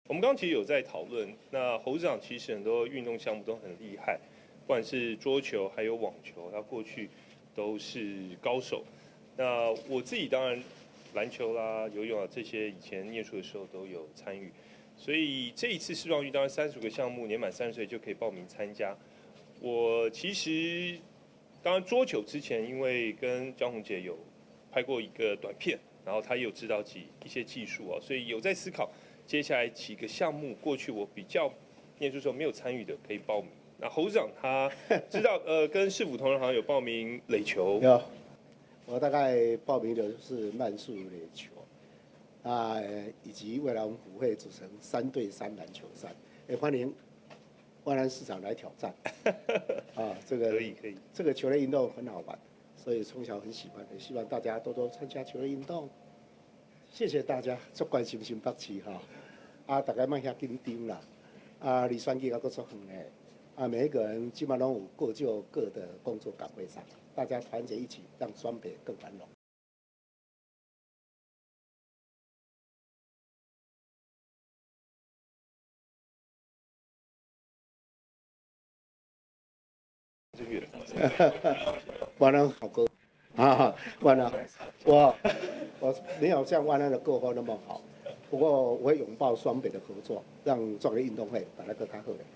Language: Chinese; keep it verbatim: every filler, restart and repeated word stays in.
我们刚刚其实有在讨论，那侯市长其实很多运动项目都很厉害，不管是桌球还有网球，他过去都是高手。那我自己当然篮球啦、游泳啊这些，以前念书的时候都有参与。所以这一次世壮运当然三十个项目，年满三十岁就可以报名参加。我其实当然桌球之前因为跟江宏杰有拍过一个短片，然后他也有指导几一些技术哦，所以有在思考接下来几个项目，过去我比较念书时候没有参与的可以报名。那侯市长他知道呃跟市府同仁好像有报名垒球， 有，我大概报名的是慢速垒球，啊，以及未来我们府会组成三对三篮球赛，也欢迎万安市长来挑战。啊，这个可以可以， 这个球类运动很好玩，所以从小很喜欢，也希望大家多多参加球类运动。谢谢大家，祝关心新北市哈，啊，大家莫遐紧张啦，啊，离选举还阁足远诶，啊，每一个人基本上都有各就各的工作岗位上，大家团结一起，让双北更繁荣。 这个月万安好歌啊，万安，我我没有像万安的歌喉那么好，不过我会拥抱双北的合作，让壮类运动会把那个较好的。